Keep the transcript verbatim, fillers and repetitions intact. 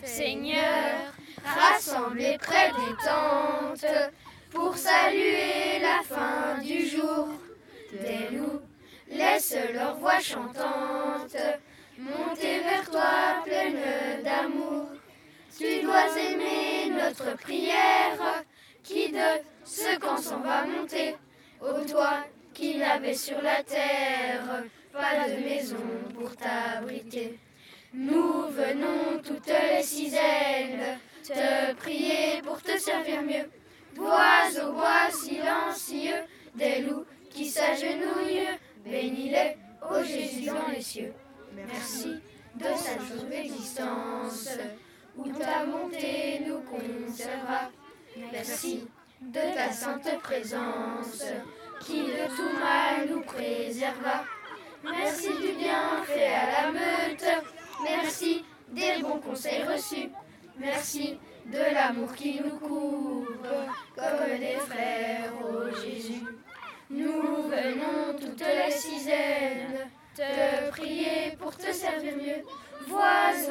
Seigneur, rassemblés près des tentes, pour saluer la fin du jour. Des loups laissent leur voix chantante monter vers toi pleine d'amour. Tu dois aimer notre prière, qui de ce camp s'en va monter, ô toi qui n'avais sur la terre pas de maison pour t'abriter. Nous venons toutes les six ailes te prier pour te servir mieux. Voix au bois silencieux, des loups qui s'agenouillent, bénis-les, ô Jésus dans les cieux. Merci de cette jour d'existence, où ta bonté nous conserva. Merci de ta sainte présence, qui de tout mal nous préserva. Merci du bien fait à la meute, merci des bons conseils reçus, merci de l'amour qui nous couvre, comme des frères, ô Jésus. Nous venons toutes les six ailes te prier pour te servir mieux. Voix